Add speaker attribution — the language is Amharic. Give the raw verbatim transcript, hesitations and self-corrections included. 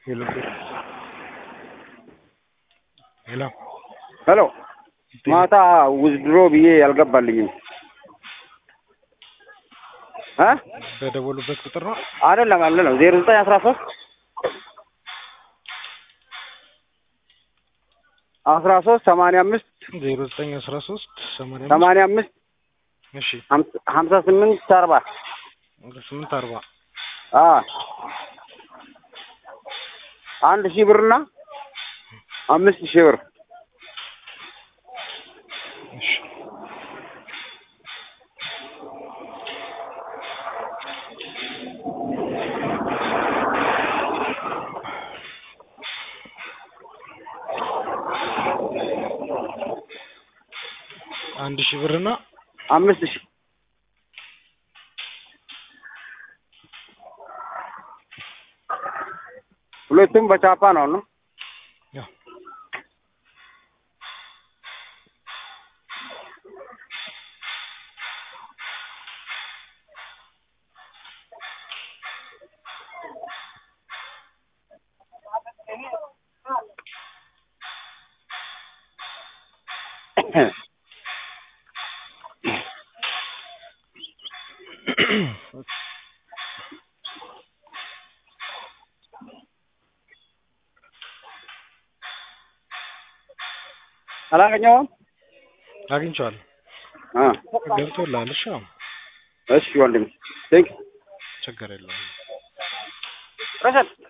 Speaker 1: Hello. Hello.
Speaker 2: Hello. ማታ withdraw ብዬ ያልገባልኝ አ
Speaker 1: በደወሉበት ቁጥር ነው
Speaker 2: አይደለም አይደለም ዜሮ ዘጠኝ አስራ ሶስት አስራ ሶስት ሰማንያ አምስት
Speaker 1: ዜሮ ዘጠኝ አስራ ሶስት
Speaker 2: ሰማንያ አምስት
Speaker 1: እሺ
Speaker 2: ሀምሳ ስምንት አርባ
Speaker 1: ስምንት አርባ
Speaker 2: አ አንድ ሺህ ብርና አምስት ሺህ ብር
Speaker 1: እሺ አንድ ሺህ ብርና
Speaker 2: አምስት ሺህ ሁለቱም በቻፓ ነው ነው
Speaker 1: ያ
Speaker 2: አላገኘውም
Speaker 1: አግኝቻለሁ
Speaker 2: አ
Speaker 1: ገብቶልሃል እሺ
Speaker 2: እሺ ወንድም ቴንክ
Speaker 1: ችግር የለውም
Speaker 2: ረሸት